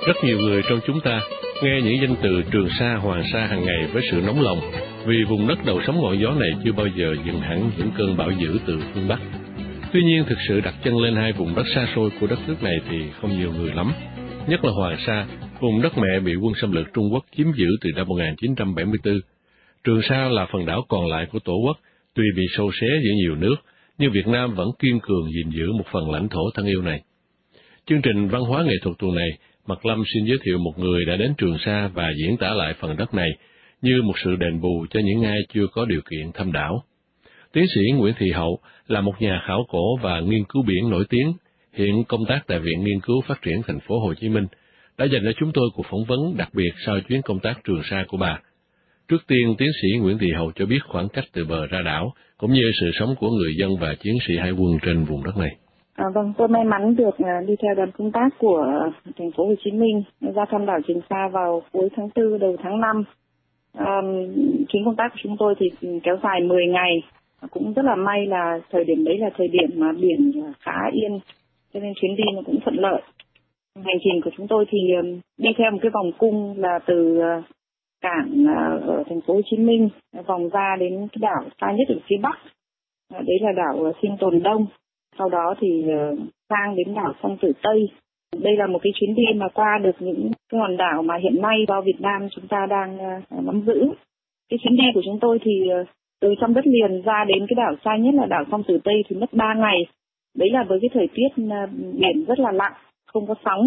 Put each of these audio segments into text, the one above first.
Rất nhiều người trong chúng ta nghe những danh từ Trường Sa, Hoàng Sa hàng ngày với sự nóng lòng, vì vùng đất đầu sóng ngọn gió này chưa bao giờ dừng hẳn những cơn bão dữ từ phương Bắc. Tuy nhiên, thực sự đặt chân lên hai vùng đất xa xôi của đất nước này thì không nhiều người lắm. Nhất là Hoàng Sa, vùng đất mẹ bị quân xâm lược Trung Quốc chiếm giữ từ năm 1974. Trường Sa là phần đảo còn lại của Tổ quốc, tuy bị xô xé giữa nhiều nước, nhưng Việt Nam vẫn kiên cường gìn giữ một phần lãnh thổ thân yêu này. Chương trình văn hóa nghệ thuật tuần này, Mạc Lâm xin giới thiệu một người đã đến Trường Sa và diễn tả lại phần đất này như một sự đền bù cho những ai chưa có điều kiện thăm đảo. Tiến sĩ Nguyễn Thị Hậu là một nhà khảo cổ và nghiên cứu biển nổi tiếng, hiện công tác tại Viện Nghiên cứu Phát triển Thành phố Hồ Chí Minh, đã dành cho chúng tôi cuộc phỏng vấn đặc biệt sau chuyến công tác Trường Sa của bà. Trước tiên, tiến sĩ Nguyễn Thị Hậu cho biết khoảng cách từ bờ ra đảo, cũng như sự sống của người dân và chiến sĩ hải quân trên vùng đất này. Vâng, tôi may mắn được đi theo đoàn công tác của Thành phố Hồ Chí Minh ra thăm đảo Trường Sa vào cuối tháng 4 đầu tháng 5. Chuyến công tác của chúng tôi thì kéo dài 10 ngày. Cũng rất là may là thời điểm đấy là thời điểm mà biển khá yên, cho nên chuyến đi nó cũng thuận lợi. Hành trình của chúng tôi thì đi theo một cái vòng cung là từ cảng ở Thành phố Hồ Chí Minh vòng ra đến cái đảo xa nhất ở phía Bắc. Đấy là đảo Sinh Tồn Đông. Sau đó thì sang đến đảo Song Tử Tây. Đây là một cái chuyến đi mà qua được những cái hòn đảo mà hiện nay do Việt Nam chúng ta đang nắm giữ. Cái chuyến đi của chúng tôi thì từ trong đất liền ra đến cái đảo xa nhất là đảo Song Tử Tây thì mất 3 ngày. Đấy là với cái thời tiết biển rất là lặng, không có sóng.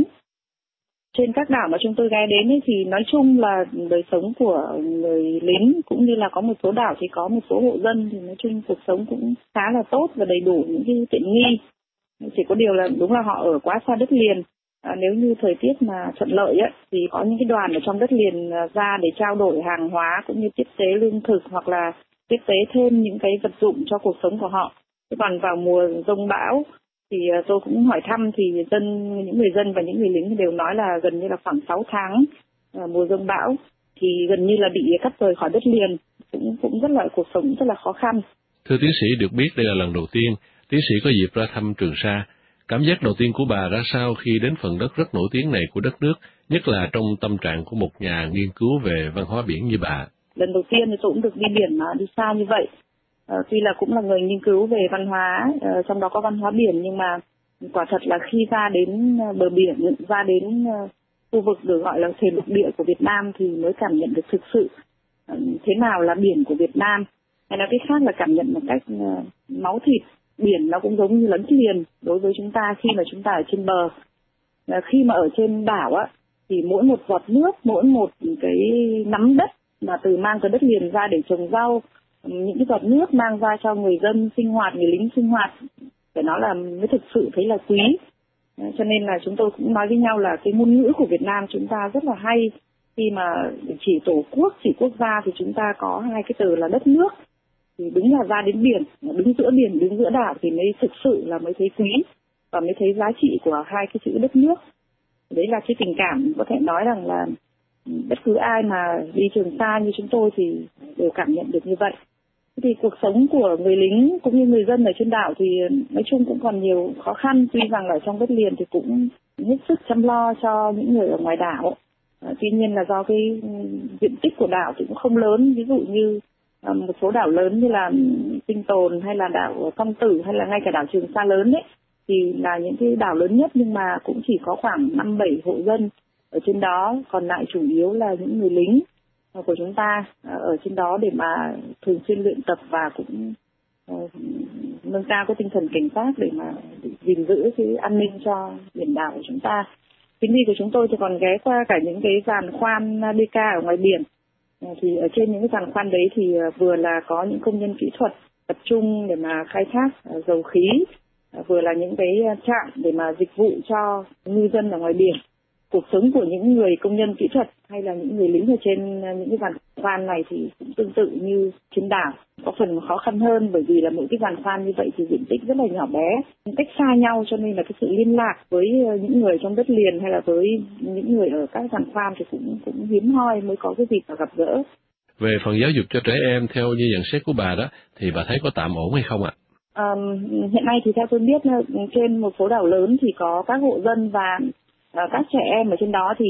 Trên các đảo mà chúng tôi ghé đến ấy, thì nói chung là đời sống của người lính cũng như là có một số đảo thì có một số hộ dân thì nói chung cuộc sống cũng khá là tốt và đầy đủ những cái tiện nghi. Chỉ có điều là đúng là họ ở quá xa đất liền. Nếu như thời tiết mà thuận lợi ấy, thì có những cái đoàn ở trong đất liền ra để trao đổi hàng hóa cũng như tiếp tế lương thực hoặc là tiếp tế thêm những cái vật dụng cho cuộc sống của họ. Thế còn vào mùa giông bão thì tôi cũng hỏi thăm thì những người dân và những người lính đều nói là gần như là khoảng 6 tháng mùa giông bão thì gần như là bị cắt rời khỏi đất liền, cũng rất là cuộc sống rất là khó khăn. Thưa tiến sĩ, được biết đây là lần đầu tiên tiến sĩ có dịp ra thăm Trường Sa. Cảm giác đầu tiên của bà ra sao khi đến phần đất rất nổi tiếng này của đất nước, nhất là trong tâm trạng của một nhà nghiên cứu về văn hóa biển như bà? Lần đầu tiên thì tôi cũng được đi biển mà đi xa như vậy. Tuy là cũng là người nghiên cứu về văn hóa, trong đó có văn hóa biển, nhưng mà quả thật là khi ra đến bờ biển, ra đến khu vực được gọi là thềm lục địa của Việt Nam thì mới cảm nhận được thực sự thế nào là biển của Việt Nam. Hay nói cách khác là cảm nhận một cách máu thịt. Biển nó cũng giống như lấn liền đối với chúng ta khi mà chúng ta ở trên bờ. Khi mà ở trên đảo á, thì mỗi một giọt nước, mỗi một cái nắm đất mà từ mang từ đất liền ra để trồng rau, những cái giọt nước mang ra cho người dân sinh hoạt, người lính sinh hoạt, phải nói là mới thực sự thấy là quý. Cho nên là chúng tôi cũng nói với nhau là cái ngôn ngữ của Việt Nam chúng ta rất là hay. Khi mà chỉ tổ quốc, chỉ quốc gia thì chúng ta có hai cái từ là đất nước. Thì đúng là ra đến biển, đứng giữa biển, đứng giữa đảo thì mới thực sự là mới thấy quý và mới thấy giá trị của hai cái chữ đất nước. Đấy là cái tình cảm có thể nói rằng là bất cứ ai mà đi Trường Sa như chúng tôi thì đều cảm nhận được như vậy. Thì cuộc sống của người lính cũng như người dân ở trên đảo thì nói chung cũng còn nhiều khó khăn, tuy rằng ở trong đất liền thì cũng hết sức chăm lo cho những người ở ngoài đảo. Tuy nhiên là do cái diện tích của đảo thì cũng không lớn, ví dụ như một số đảo lớn như là Sinh Tồn hay là đảo Song Tử hay là ngay cả đảo Trường Sa lớn ấy, thì là những cái đảo lớn nhất nhưng mà cũng chỉ có khoảng 5-7 hộ dân ở trên đó, còn lại chủ yếu là những người lính của chúng ta ở trên đó để mà thường xuyên luyện tập và cũng nâng cao cái tinh thần cảnh giác để mà gìn giữ cái an ninh cho biển đảo của chúng ta. Chuyến đi của chúng tôi thì còn ghé qua cả những cái giàn khoan DK ở ngoài biển. Thì ở trên những cái giàn khoan đấy thì vừa là có những công nhân kỹ thuật tập trung để mà khai thác dầu khí, vừa là những cái trạm để mà dịch vụ cho ngư dân ở ngoài biển. Cuộc sống của những người công nhân kỹ thuật hay là những người lính ở trên những cái giàn khoan này thì cũng tương tự như trên đảo, có phần khó khăn hơn bởi vì là mỗi cái giàn khoan như vậy thì diện tích rất là nhỏ bé, cách xa nhau, cho nên là cái sự liên lạc với những người trong đất liền hay là với những người ở các giàn khoan thì cũng hiếm hoi mới có cái dịp mà gặp gỡ. Về phần giáo dục cho trẻ em, theo như nhận xét của bà đó, thì bà thấy có tạm ổn hay không ạ? Hiện nay thì theo tôi biết trên một số đảo lớn thì có các hộ dân và Các trẻ em ở trên đó thì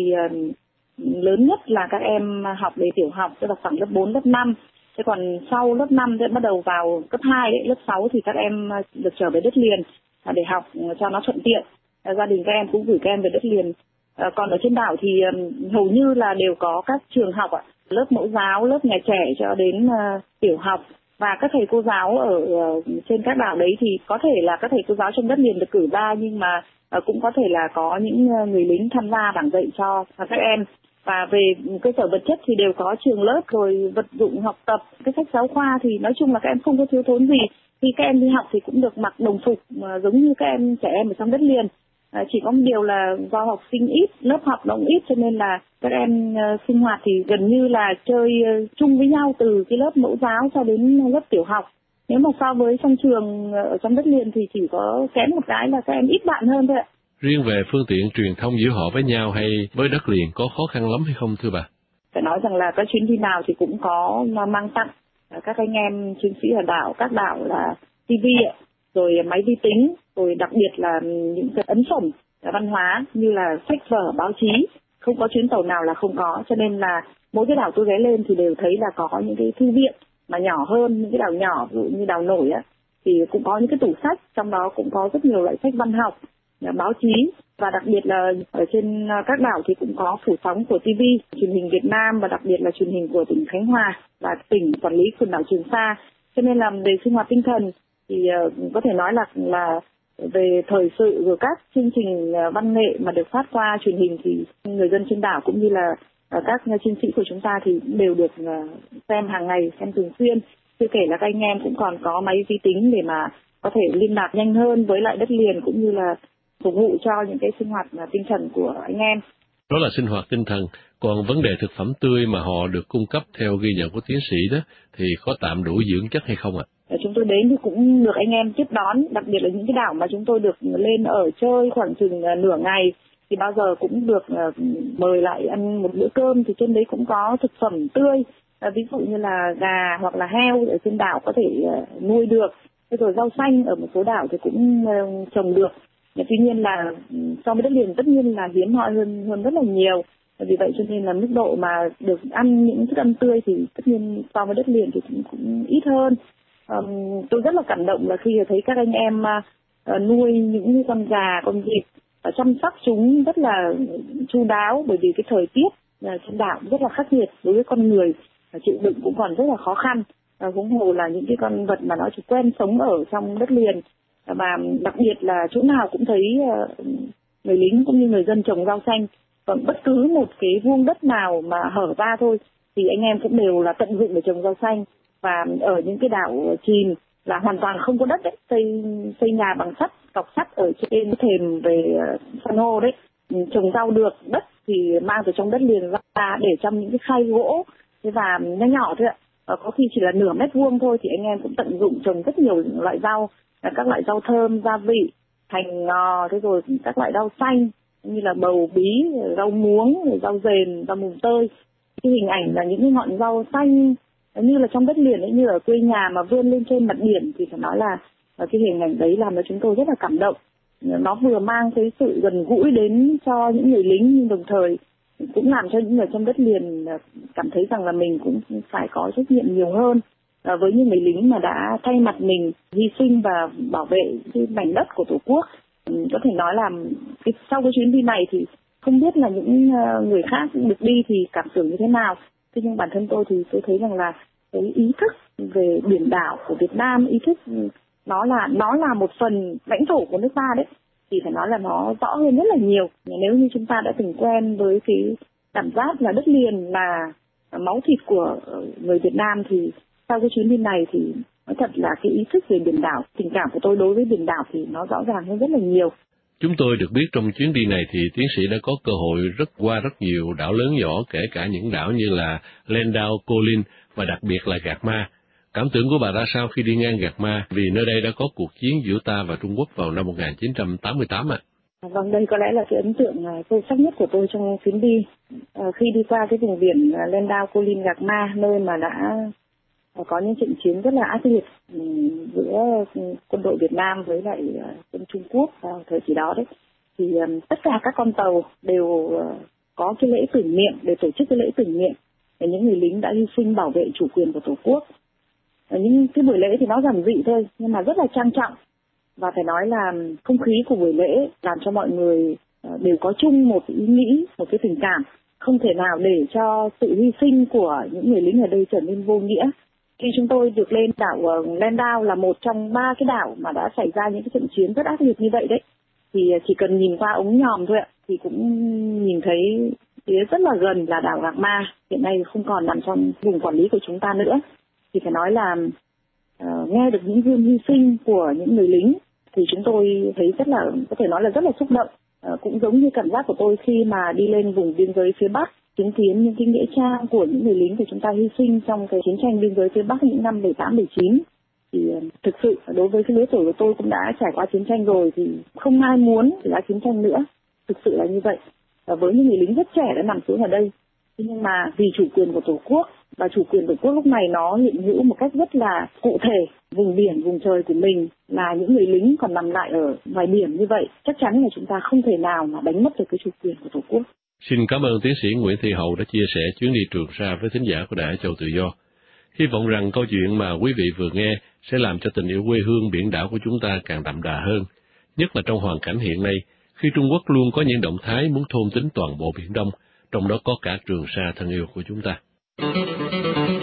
lớn nhất là các em học đến tiểu học, tức là khoảng lớp 4, lớp 5. Thế còn sau lớp 5 sẽ bắt đầu vào cấp 2 đấy, lớp 6 thì các em được trở về đất liền để học cho nó thuận tiện. Gia đình các em cũng gửi các em về đất liền. Còn ở trên đảo thì hầu như là đều có các trường học ạ, lớp mẫu giáo, lớp nhà trẻ cho đến tiểu học. Và các thầy cô giáo ở trên các đảo đấy thì có thể là các thầy cô giáo trong đất liền được cử ra, nhưng mà cũng có thể là có những người lính tham gia giảng dạy cho các em. Và về cơ sở vật chất thì đều có trường lớp, rồi vật dụng học tập, cái sách giáo khoa thì nói chung là các em không có thiếu thốn gì. Khi các em đi học thì cũng được mặc đồng phục giống như các em trẻ em ở trong đất liền. Chỉ có một điều là do học sinh ít, lớp học nó cũng ít, cho nên là các em sinh hoạt thì gần như là chơi chung với nhau từ cái lớp mẫu giáo cho đến lớp tiểu học. Nếu mà so với trong trường ở trong đất liền thì chỉ có kém một cái là các em ít bạn hơn thôi ạ. Riêng về phương tiện truyền thông giữa họ với nhau hay với đất liền có khó khăn lắm hay không thưa bà? Phải nói rằng là các chuyến đi nào thì cũng có mang tặng các anh em chiến sĩ ở đảo, các đảo là tivi, rồi máy vi tính, rồi đặc biệt là những cái ấn phẩm văn hóa như là sách vở, báo chí. Không có chuyến tàu nào là không có, cho nên là mỗi cái đảo tôi ghé lên thì đều thấy là có những cái thư viện mà nhỏ hơn những cái đảo nhỏ, ví dụ như đảo Nổi thì cũng có những cái tủ sách, trong đó cũng có rất nhiều loại sách văn học, báo chí. Và đặc biệt là ở trên các đảo thì cũng có phủ sóng của TV, truyền hình Việt Nam và đặc biệt là truyền hình của tỉnh Khánh Hòa và tỉnh quản lý quần đảo Trường Sa. Cho nên là về sinh hoạt tinh thần thì có thể nói là về thời sự rồi các chương trình văn nghệ mà được phát qua truyền hình thì người dân trên đảo cũng như là các chiến sĩ của chúng ta thì đều được xem hàng ngày, xem thường xuyên. Chưa kể là các anh em cũng còn có máy vi tính để mà có thể liên lạc nhanh hơn với lại đất liền, cũng như là phục vụ cho những cái sinh hoạt tinh thần của anh em. Đó là sinh hoạt tinh thần, còn vấn đề thực phẩm tươi mà họ được cung cấp theo ghi nhận của tiến sĩ đó thì có tạm đủ dưỡng chất hay không ạ? Chúng tôi đến thì cũng được anh em tiếp đón, đặc biệt là những cái đảo mà chúng tôi được lên ở chơi khoảng chừng nửa ngày thì bao giờ cũng được mời lại ăn một bữa cơm, thì trên đấy cũng có thực phẩm tươi, ví dụ như là gà hoặc là heo ở trên đảo có thể nuôi được. Thế rồi rau xanh ở một số đảo thì cũng trồng được. Tuy nhiên là so với đất liền tất nhiên là hiếm hoi hơn rất là nhiều. Vì vậy cho nên là mức độ mà được ăn những thức ăn tươi thì tất nhiên so với đất liền thì cũng ít hơn. Tôi rất là cảm động là khi thấy các anh em nuôi những con gà, con vịt và chăm sóc chúng rất là chu đáo, bởi vì cái thời tiết trên đảo rất là khắc nghiệt, đối với con người chịu đựng cũng còn rất là khó khăn. Huống hồ là những cái con vật mà nó chỉ quen sống ở trong đất liền, và đặc biệt là chỗ nào cũng thấy người lính cũng như người dân trồng rau xanh. Còn bất cứ một cái vuông đất nào mà hở ra thôi thì anh em cũng đều là tận dụng để trồng rau xanh. Và ở những cái đảo chìm là hoàn toàn không có đất đấy, xây nhà bằng sắt, cọc sắt ở trên thềm về san hô đấy, trồng rau được. Đất thì mang từ trong đất liền ra để trong những cái khay gỗ, thế và nhỏ nhỏ thôi ạ. Có khi chỉ là nửa mét vuông thôi thì anh em cũng tận dụng trồng rất nhiều loại rau, các loại rau thơm, gia vị, hành ngò, thế rồi các loại rau xanh như là bầu bí, rau muống, rau dền, rau mùng tơi. Cái hình ảnh là những cái ngọn rau xanh như là trong đất liền ấy, như ở quê nhà mà vươn lên trên mặt biển, thì phải nói là cái hình ảnh đấy làm cho chúng tôi rất là cảm động. Nó vừa mang cái sự gần gũi đến cho những người lính, nhưng đồng thời cũng làm cho những người trong đất liền cảm thấy rằng là mình cũng phải có trách nhiệm nhiều hơn với những người lính mà đã thay mặt mình hy sinh và bảo vệ cái mảnh đất của Tổ quốc. Có thể nói là sau cái chuyến đi này thì không biết là những người khác được đi thì cảm tưởng như thế nào. Thế nhưng bản thân tôi thì tôi thấy rằng là cái ý thức về biển đảo của Việt Nam, ý thức nó là một phần lãnh thổ của nước ta đấy, thì phải nói là nó rõ hơn rất là nhiều. Nếu như chúng ta đã từng quen với cái cảm giác là đất liền là máu thịt của người Việt Nam, thì sau cái chuyến đi này thì nói thật là cái ý thức về biển đảo, tình cảm của tôi đối với biển đảo thì nó rõ ràng hơn rất là nhiều. Chúng tôi được biết trong chuyến đi này thì tiến sĩ đã có cơ hội qua rất nhiều đảo lớn nhỏ, kể cả những đảo như là Landau, Cô Linh và đặc biệt là Gạc Ma. Cảm tưởng của bà ra sao khi đi ngang Gạc Ma, vì nơi đây đã có cuộc chiến giữa ta và Trung Quốc vào năm 1988 ạ? Vâng, đây có lẽ là cái ấn tượng sâu sắc nhất của tôi trong chuyến đi. Khi đi qua cái vùng biển Landau, Cô Linh, Gạc Ma, nơi mà đã có những trận chiến rất là ác liệt giữa quân đội Việt Nam với lại quân Trung Quốc vào thời kỳ đó đấy, thì tất cả các con tàu đều có cái lễ tưởng niệm, để tổ chức cái lễ tưởng niệm để những người lính đã hy sinh bảo vệ chủ quyền của Tổ quốc. Những cái buổi lễ thì nó giản dị thôi, nhưng mà rất là trang trọng, và phải nói là không khí của buổi lễ làm cho mọi người đều có chung một ý nghĩ, một cái tình cảm, không thể nào để cho sự hy sinh của những người lính ở đây trở nên vô nghĩa. Khi chúng tôi được lên đảo Landau, là một trong 3 cái đảo mà đã xảy ra những cái trận chiến rất ác liệt như vậy đấy, thì chỉ cần nhìn qua ống nhòm thôi ạ, thì cũng nhìn thấy phía rất là gần là đảo Gạc Ma, hiện nay không còn nằm trong vùng quản lý của chúng ta nữa. Thì phải nói là nghe được những gương hy sinh của những người lính thì chúng tôi thấy rất là, có thể nói là rất là xúc động. Cũng giống như cảm giác của tôi khi mà đi lên vùng biên giới phía Bắc, chứng kiến những cái nghĩa trang của những người lính của chúng ta hy sinh trong cái chiến tranh biên giới phía Bắc những năm 78-79. Thì thực sự đối với cái lứa tuổi của tôi cũng đã trải qua chiến tranh rồi, thì không ai muốn xảy ra chiến tranh nữa, thực sự là như vậy. Và với những người lính rất trẻ đã nằm xuống ở đây, nhưng mà vì chủ quyền của Tổ quốc, và chủ quyền Tổ quốc lúc này nó hiện hữu một cách rất là cụ thể. Vùng biển, vùng trời của mình là những người lính còn nằm lại ở ngoài biển như vậy, chắc chắn là chúng ta không thể nào mà đánh mất được cái chủ quyền của Tổ quốc. Xin cảm ơn tiến sĩ Nguyễn Thị Hậu đã chia sẻ chuyến đi Trường Sa với thính giả của Đài Á Châu Tự Do. Hy vọng rằng câu chuyện mà quý vị vừa nghe sẽ làm cho tình yêu quê hương biển đảo của chúng ta càng đậm đà hơn, nhất là trong hoàn cảnh hiện nay, khi Trung Quốc luôn có những động thái muốn thôn tính toàn bộ Biển Đông, trong đó có cả Trường Sa thân yêu của chúng ta.